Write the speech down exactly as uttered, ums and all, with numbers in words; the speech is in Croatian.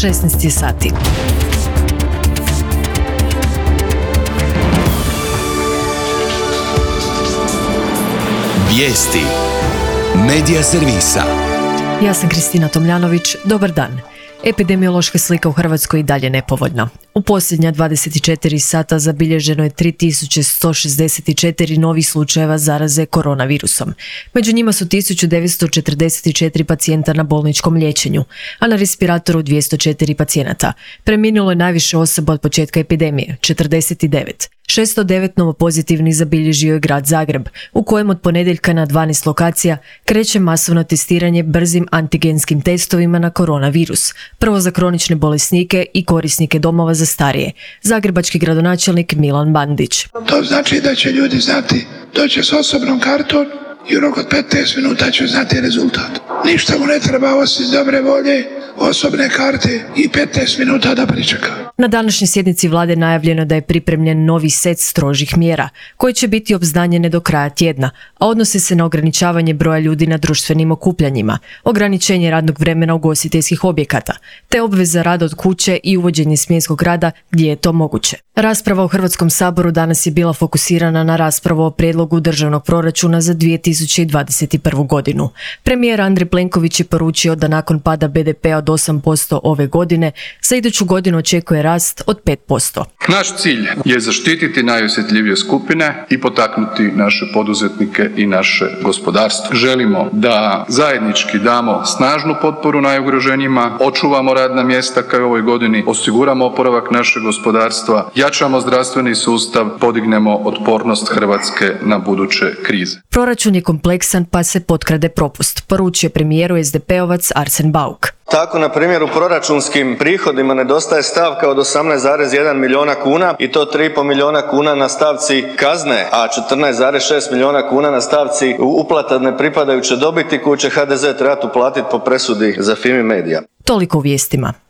šesnaest sati. Vijesti Medija servisa. Ja sam Kristina Tomljanović, dobar dan. Epidemiološka slika u Hrvatskoj i dalje nepovoljna. U posljednja dvadeset četiri sata zabilježeno je tri tisuće sto šezdeset četiri novih slučajeva zaraze koronavirusom. Među njima su tisuću devetsto četrdeset četiri pacijenta na bolničkom liječenju, a na respiratoru dvjesto četiri pacijenata. Preminulo je najviše osoba od početka epidemije, četrdeset devet. šesto devet novopozitivnih zabilježio je grad Zagreb, u kojem od ponedjeljka na dvanaest lokacija kreće masovno testiranje brzim antigenskim testovima na koronavirus, prvo za kronične bolesnike i korisnike domova za starije. Zagrebački gradonačelnik Milan Bandić. To znači da će ljudi znati, doći s osobnom kartom i u roku od petnaest minuta će znati rezultat. Ništa mu ne treba osim dobre volje, osobne karte i petnaest minuta da pričeka. Na današnjoj sjednici vlade najavljeno da je pripremljen novi set strožih mjera, koji će biti obznanjene do kraja tjedna, a odnose se na ograničavanje broja ljudi na društvenim okupljanjima, ograničenje radnog vremena ugostiteljskih objekata, te obveza rada od kuće i uvođenje smjenskog rada gdje je to moguće. Rasprava u Hrvatskom saboru danas je bila fokusirana na raspravu o prijedlogu državnog proračuna za dvije tisuće dvadeset prvu godinu. Premijer Andrej Plenković je poručio da nakon pada be de pea od osam posto ove godine, za iduću godinu očekuje rast od pet posto. Naš cilj je zaštititi najosjetljivije skupine i potaknuti naše poduzetnike i naše gospodarstvo. Želimo da zajednički damo snažnu potporu najugroženijima, očuvamo radna mjesta kao i u ovoj godini, osiguramo oporavak našeg gospodarstva, jačamo zdravstveni sustav, podignemo otpornost Hrvatske na buduće krize. Proračun je kompleksan pa se potkrade propust, poručio premijeru es de peovac Arsen Bauk. Tako, na primjer, u proračunskim prihodima nedostaje stavka od osamnaest zarez jedan milijuna kuna i to tri i pol milijuna kuna na stavci kazne, a četrnaest zarez šest milijuna kuna na stavci uplata nepripadajuće dobiti koju će ha de ze trebati uplatiti po presudi za Fimi Media. Toliko u vijestima.